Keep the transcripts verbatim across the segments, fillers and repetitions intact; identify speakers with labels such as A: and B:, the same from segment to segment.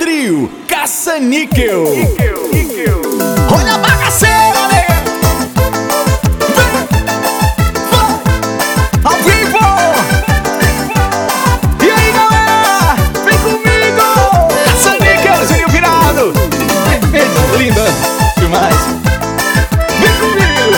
A: Trio Caça-Níquel. Olha a bagaceira, né? Ao vivo! E aí, galera? Vem comigo! Caça-Níquel, Juninho Virado! Linda demais! Vem comigo!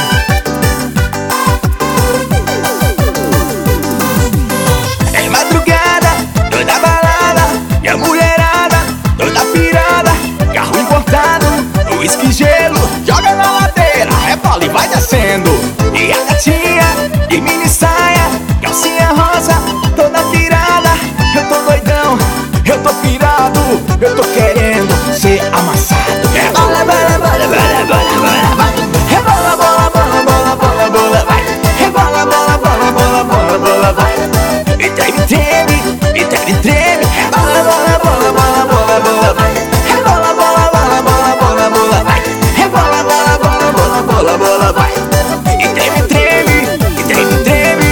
A: É madrugada, toda balada, e a mulherada toda pirada, carro importado, uísque gelo, joga na ladeira, rebola e vai descendo. E a gatinha de mini saia, calcinha rosa, toda virada. Eu tô doidão, eu tô pirado, eu tô querendo ser amassado. Rebola, bola, bola, bola, bola, bola, vai. Rebola, bola, bola, bola, bola, bola, vai. Rebola, bola, bola, bola, bola, bola, vai. E treme, treme, e treme, treme. Rebola, bola, bola, bola, bola, bola, vai. Rebola, bola, bola, bola, bola, bola, vai. Rebola, bola, bola, bola, bola, bola, vai. E treme, treme, e treme, treme.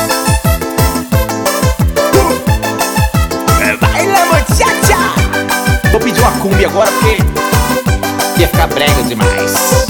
A: Uh. Vai lá, muchacha. Vou pedir uma cumbi agora porque ia ficar brega demais.